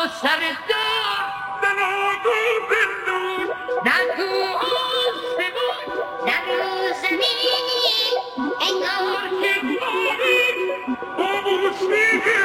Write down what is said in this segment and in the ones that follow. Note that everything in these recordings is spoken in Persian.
سر دار بنادو بندون نه تو آسمون نه رو زمین انگار که باری بابوس میگه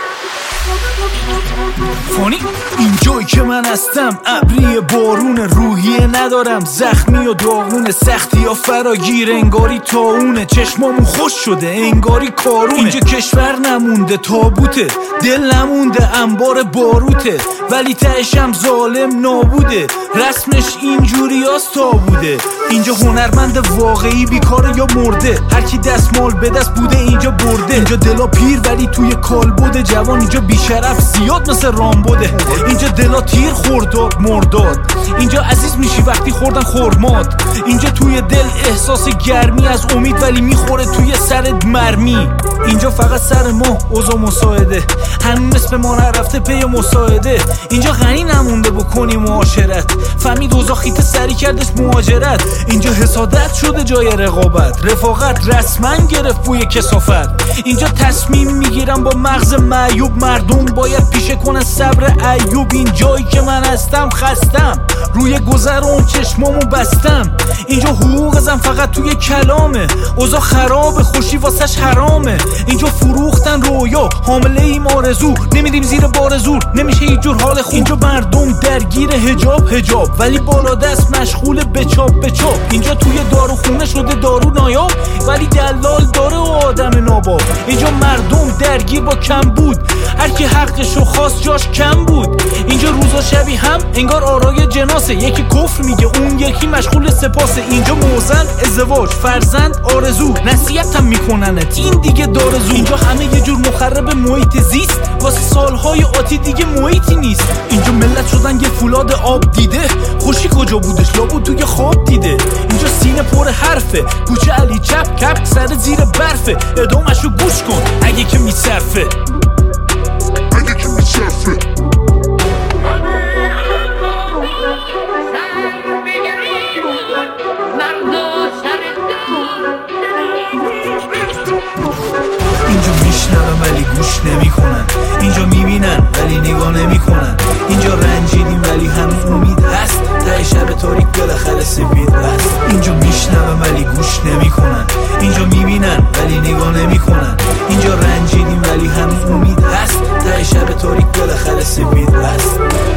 فانی اینجایی که من هستم ابری بارون روحیه ندارم زخمی و داغونه سختی یا فراگیر انگاری تاونه چشمامون خوش شده انگاری کارونه اینجا کشور نمونده تابوته دل نمونده انبار باروته ولی تهشم ظالم نابوده رسمش اینجوری هاست تا بوده اینجا هنرمند واقعی بیکاره یا مرده هرکی دستمال به دست بوده اینجا برده اینجا دلا پیر ولی توی کالبد جوان اینجا بیشرف زیاد مثل رامبده اینجا دلا تیر خورداد مرداد اینجا عزیز میشی وقتی خوردن خورمات اینجا توی دل احساس گرمی از امید ولی میخوره توی سرت مرمی اینجا فقط سر ما اوضاع مساعده هنوز نصف ما نرفته پی مساعده اینجا غنی نمونده بکنی معاشرت فهمید اوضاع خیت سری کردش مهاجرت اینجا حسادت شده جای رقابت رفاقت رسما گرفت بوی کثافت اینجا تصمیم میگیرم با مغز معیوب مردم باید پیشه کنن صبر ایوب این جایی که من هستم خستم روی گذرون چشمامو بستم اینجا حقوق زن فقط توی کلامه اوضاع خرابه خوشی واسش حرامه اینجا فروختن رویا حامله ایم آرزو نمیریم زیر بار زور نمیشه هیچ جور حال خوب اینجا مردم درگیر حجاب ولی بالا دست مشغول به چاپ اینجا توی داروخونه شده دارو نایاب ولی دلال داره و آدم ناباب اینجا مردم درگیر با کم بود هر کی حقشو خواست جاش کم بود اینجا روزا شبی هم انگار آرای جناسه یکی کفر میگه اون یکی مشغول سپاسه اینجا موزن ازدواج فرزند آرزو نصیحت هم میکننت این دیگه دارزو اینجا همه یه جور مخرب محیط زیست واسه سالهای آتی دیگه محیطی نیست اینجا ملت شدن یه فولاد آب دیده خوشی کجا بودش لابود توی خواب دیده اینجا سینه پر حرفه کوچه علی چپ کپ سر زیر برفه ادامشو گوش کن اگه که میصرفه اینجا میشنون ولی گوش نمیکنن اینجا میبینن ولی نگاه نمیکنن اینجا رنجیدیم ولی هنوز امید هست ته شب تاریک بالاخره سپید هست اینجا میشنون ولی گوش نمیکنن اینجا میبینن ولی نگاه نمیکنن اینجا رنجیدیم ولی هنوز امید هست ته شب تاریک بالاخره سپید هست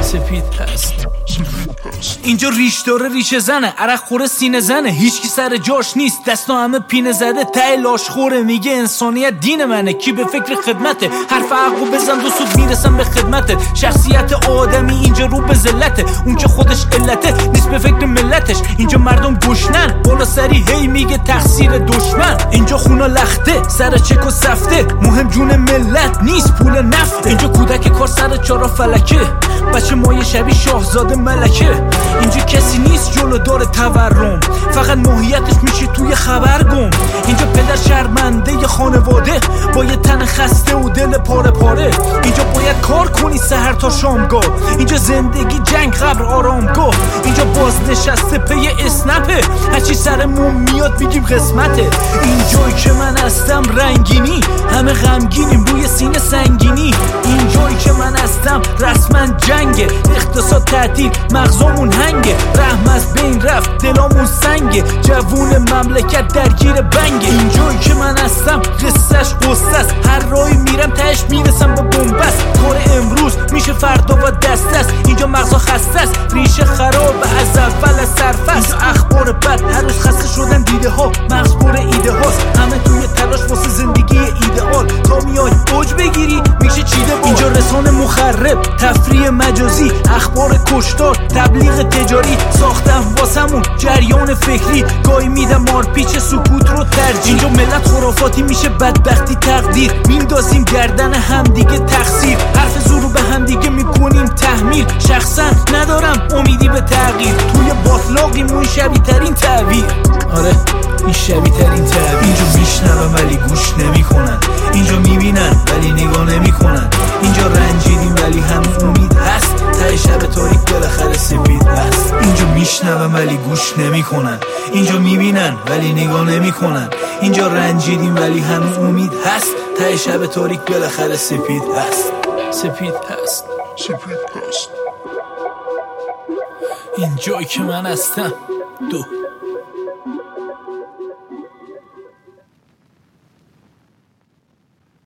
اینجا ریش داره ریشه زنه عرق خوره سینه زنه هیچکی سر جاش نیست دستا همه پینه زده ته لاش خوره میگه انسانیت دین منه کی به فکر خدمته حرف عقو بزن دو سود میرسم به خدمته شخصیت آدمی اینجا رو به ذلته اون که خودش علته نیست به فکر ملتش اینجا مردم گشنن بالا سری هی میگه تقصیر دشمن اینجا خونا لخته سر چک و سفته مهم جون ملت نیست پول نفته اینجا کودک کار سر چارا فلکه بچه مایه شبیه شاهزاده ملکه اینجا کسی نیست جلو داره تورم فقط ماهیتش میشه توی خبرگم اینجا پدر شرمنده ی خانواده با یه تن خسته و دل پاره پاره اینجا باید کار کنی سحر تا شامگاه اینجا زندگی جنگ قبر آرامگاه اینجا بازنشسته پی اسنپه هرچی سرمون میاد میگیم قسمته اینجایی که من هستم رنگینی همه غمگینیم روی سینه سنگینی اینجایی که من هستم رسما جنگه اقتصاد تعطیل مغزامون هنگه رحم از بین رفت دلامون سنگه جوون مملکت درگیر بنگه اینجایی که من هستم قصهش قصه است هر راهی میرم تهش میرسم با بنبست کار امروز میشه فردا و دست است اینجا مغزا خسته است ریشه خرابه از اول از سرفست اینجا اخبار بد هر روز خسته شدن دیده ها مغز پر ایده هاست همه توی تلاش واسه زندگی ایدئال تا میای اوج بگیری میشه چیده بار اینجا رسانه مخرب تفریح مجازی اخبار کشتار تبلیغ تجاری ساختم واسمون جریان فکری گاهی میدم مارپیچ سکوت رو ترجیح اینجا ملت خرافاتی میشه بدبختی تقدیر میندازیم گردن همدیگه تقصیر حرف زورو به همدیگه میکنیم تحمیل شخصا ندارم امیدی به تغییر توی باطلاقیم اون شبیه ترین تعبیر آره این شبیه ترین تعبیر اینجا میشنون ولی گوش نمیکنن اینجا میبینن ولی نگاه نمیکنن اینجا رنجیدیم ولی هنوز امید هست ته شب تاریک بالاخره سپید هست اینجا میشنون ولی گوش نمیکنن اینجا میبینن ولی نگاه نمیکنن اینجا رنجیدیم ولی هنوز امید هست ته شب تاریک بالاخره سپید هست این جایی که من هستم 2